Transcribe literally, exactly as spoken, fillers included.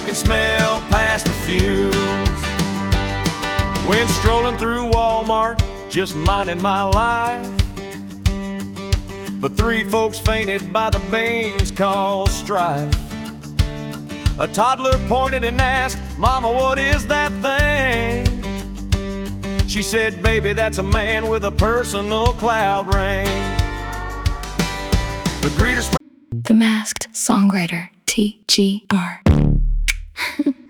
can smell past the fumes. Went strolling through Walmart, just minding my life, but three folks fainted by the beans caused strife. A toddler pointed and asked, "Mama, what is that thing?" She said, "Baby, that's a man with a personal cloud rain." The greeters The Masked Songwriter, T G R